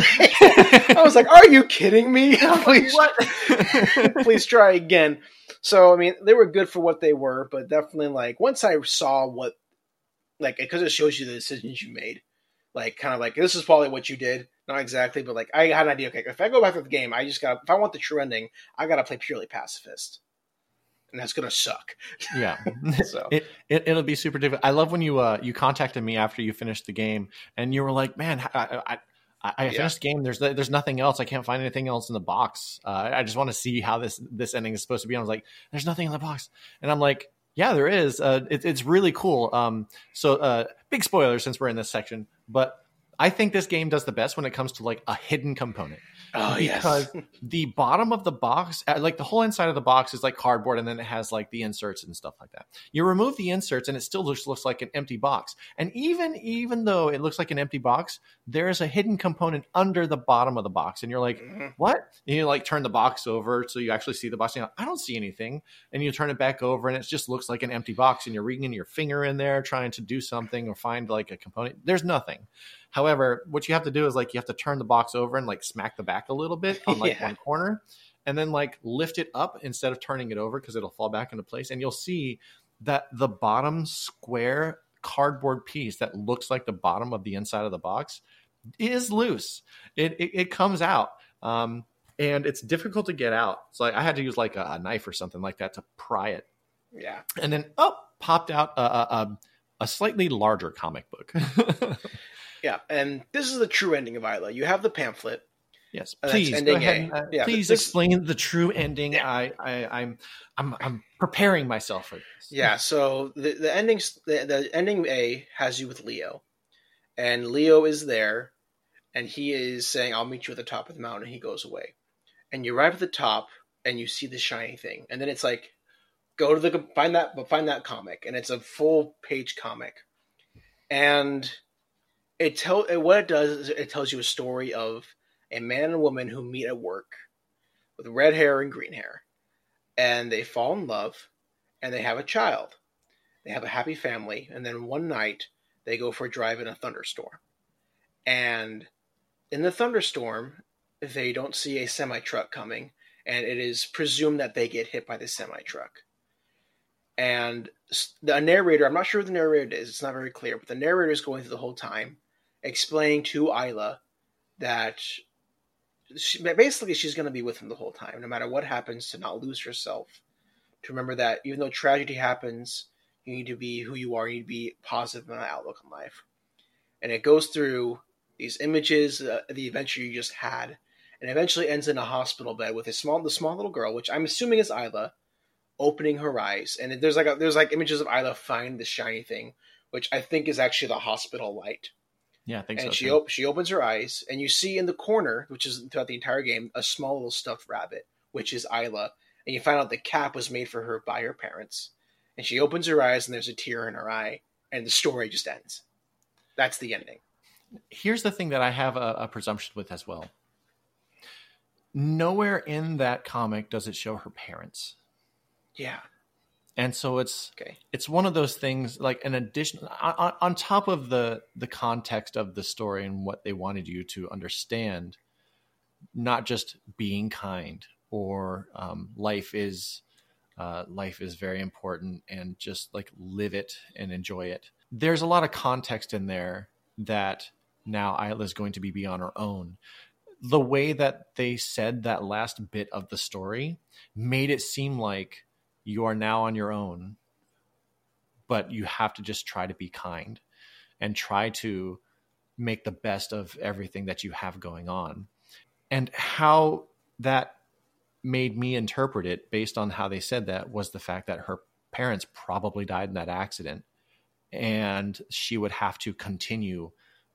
Speaker 3: try.
Speaker 2: I was like, are you kidding me? Please try again. So, I mean, they were good for what they were, but definitely, like, once I saw what, like, because it shows you the decisions you made, like, kind of like, this is probably what you did. Not exactly, but, like, I had an idea. Okay, if I go back to the game, if I want the true ending, I got to play purely pacifist. and that's gonna suck.
Speaker 3: Yeah.
Speaker 2: So
Speaker 3: It'll be super difficult. I love when you contacted me after you finished the game, and you were like, "Man, I finished the game. There's nothing else. I can't find anything else in the box. I just want to see how this ending is supposed to be." And I was like, "There's nothing in the box," and I'm like, "Yeah, there is. It's really cool." So big spoiler since we're in this section, but I think this game does the best when it comes to like a hidden component.
Speaker 2: Oh,
Speaker 3: because
Speaker 2: yes.
Speaker 3: the bottom of the box, like the whole inside of the box is like cardboard, and then it has like the inserts and stuff like that. You remove the inserts and it still just looks like an empty box. And even though it looks like an empty box, there is a hidden component under the bottom of the box. And you're like, what? And you like turn the box over so you actually see the box. And you're like, I don't see anything. And you turn it back over and it just looks like an empty box. And you're wriggling your finger in there trying to do something or find like a component. There's nothing. However, what you have to do is like you have to turn the box over and like smack the back a little bit on like one corner, and then like lift it up instead of turning it over because it'll fall back into place. And you'll see that the bottom square cardboard piece that looks like the bottom of the inside of the box is loose. It comes out, and it's difficult to get out. So like, I had to use like a knife or something like that to pry it.
Speaker 2: Yeah,
Speaker 3: and then popped out a slightly larger comic book.
Speaker 2: Yeah, and this is the true ending of Isla. You have the pamphlet.
Speaker 3: Yes, please go ahead. Please explain the true ending. Yeah. I'm preparing myself for this.
Speaker 2: Yeah, so the ending A has you with Leo, and Leo is there, and he is saying, "I'll meet you at the top of the mountain." And he goes away, and you arrive at the top, and you see the shiny thing, and then it's like, go to find that comic, and it's a full page comic, and what it does is it tells you a story of a man and a woman who meet at work with red hair and green hair, and they fall in love, and they have a child. They have a happy family, and then one night they go for a drive in a thunderstorm. And in the thunderstorm, they don't see a semi-truck coming, and it is presumed that they get hit by the semi-truck. And the narrator, I'm not sure who the narrator is, it's not very clear, but the narrator is going through the whole time explaining to Isla that basically she's going to be with him the whole time, no matter what happens, to not lose herself. To remember that even though tragedy happens, you need to be who you are, you need to be positive in an outlook on life. And it goes through these images, the adventure you just had, and eventually ends in a hospital bed with the small little girl, which I'm assuming is Isla, opening her eyes. And there's like images of Isla finding the shiny thing, which I think is actually the hospital light.
Speaker 3: Yeah, I think so.
Speaker 2: And she opens her eyes, and you see in the corner, which is throughout the entire game, a small little stuffed rabbit, which is Isla. And you find out the cap was made for her by her parents. And she opens her eyes, and there's a tear in her eye, and the story just ends. That's the ending.
Speaker 3: Here's the thing that I have a presumption with as well. Nowhere in that comic does it show her parents.
Speaker 2: Yeah.
Speaker 3: And so it's one of those things, like an addition on top of the context of the story and what they wanted you to understand, not just being kind or life is very important and just like live it and enjoy it. There's a lot of context in there that now Isla is going to be on her own. The way that they said that last bit of the story made it seem like you are now on your own, but you have to just try to be kind and try to make the best of everything that you have going on. And how that made me interpret it based on how they said that was the fact that her parents probably died in that accident, and she would have to continue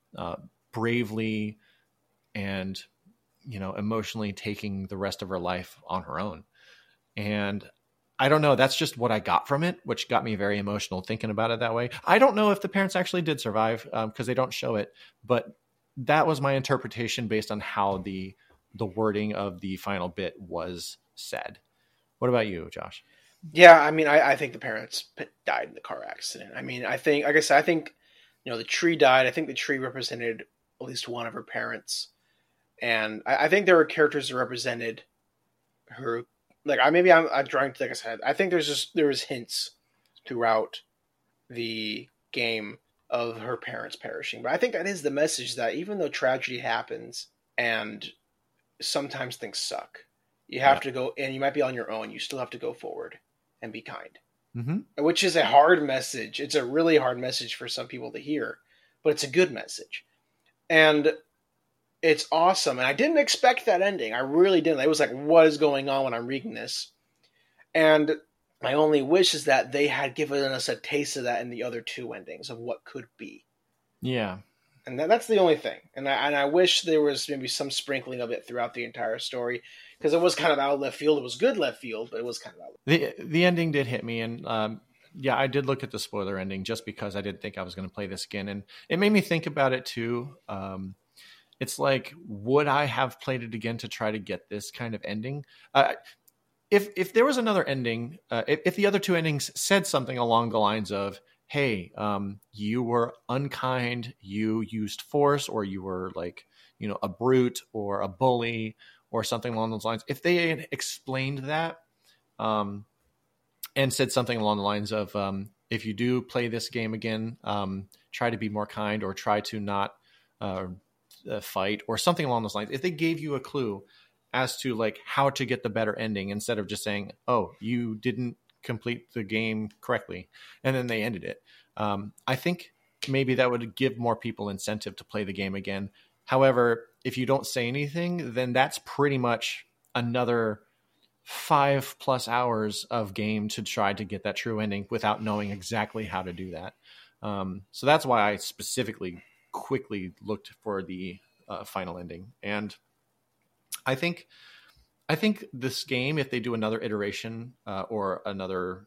Speaker 3: bravely and, emotionally taking the rest of her life on her own. And I don't know. That's just what I got from it, which got me very emotional thinking about it that way. I don't know if the parents actually did survive because they don't show it, but that was my interpretation based on how the wording of the final bit was said. What about you, Josh?
Speaker 2: Yeah, I mean, I think the parents died in the car accident. I mean, I think, like I said, I think, the tree died. I think the tree represented at least one of her parents. And I think there were characters that represented her. Like, I'm trying to, like I said, I think there was hints throughout the game of her parents perishing. But I think that is the message, that even though tragedy happens and sometimes things suck, you have to go, and you might be on your own, you still have to go forward. and be kind.
Speaker 3: Mm-hmm.
Speaker 2: Which is a hard message. It's a really hard message for some people to hear, but it's a good message. And it's awesome. And I didn't expect that ending. I really didn't. I was like, what is going on when I'm reading this? And my only wish is that they had given us a taste of that in the other two endings of what could be.
Speaker 3: Yeah.
Speaker 2: And that's the only thing. And I wish there was maybe some sprinkling of it throughout the entire story, because it was kind of out of left field. It was good left field, but it was kind of out of left
Speaker 3: field. The ending did hit me, and yeah, I did look at the spoiler ending just because I didn't think I was going to play this again. And it made me think about it too. It's like, would I have played it again to try to get this kind of ending? If there was another ending, if the other two endings said something along the lines of, hey, you were unkind, you used force, or you were like, a brute or a bully or something along those lines. If they had explained that and said something along the lines of, if you do play this game again, try to be more kind or try to not fight or something along those lines. If they gave you a clue as to like how to get the better ending instead of just saying, oh, you didn't complete the game correctly, and then they ended it. I think maybe that would give more people incentive to play the game again. However, if you don't say anything, then that's pretty much another 5+ hours of game to try to get that true ending without knowing exactly how to do that. So that's why I specifically quickly looked for the final ending. And I think this game, if they do another iteration or another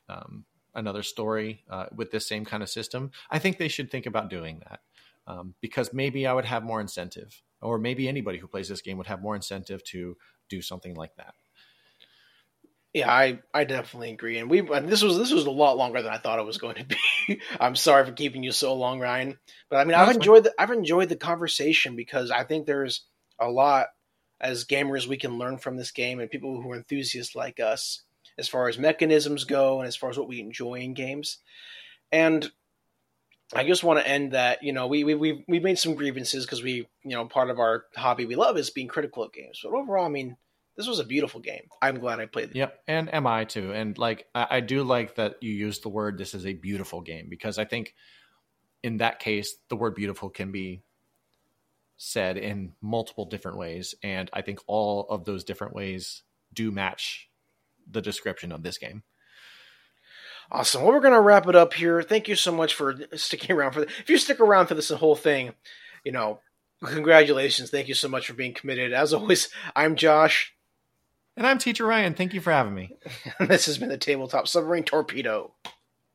Speaker 3: story with this same kind of system, I think they should think about doing that, because maybe I would have more incentive, or maybe anybody who plays this game would have more incentive to do something like that.
Speaker 2: Yeah, I definitely agree. And this was a lot longer than I thought it was going to be. I'm sorry for keeping you so long, Ryan. But I mean, I've enjoyed the conversation, because I think there's a lot as gamers we can learn from this game, and people who are enthusiasts like us, as far as mechanisms go and as far as what we enjoy in games. And I just want to end that, we made some grievances because we, part of our hobby we love is being critical of games. But overall, I mean, this was a beautiful game. I'm glad I played it.
Speaker 3: Yep, and am I too. And like, I do like that you used the word, this is a beautiful game, because I think in that case, the word beautiful can be said in multiple different ways. And I think all of those different ways do match the description of this game.
Speaker 2: Awesome. Well, we're going to wrap it up here. Thank you so much for sticking around if you stick around for this whole thing, congratulations. Thank you so much for being committed. As always, I'm Josh.
Speaker 3: And I'm Teacher Ryan. Thank you for having me.
Speaker 2: This has been the Tabletop Submarine Torpedo.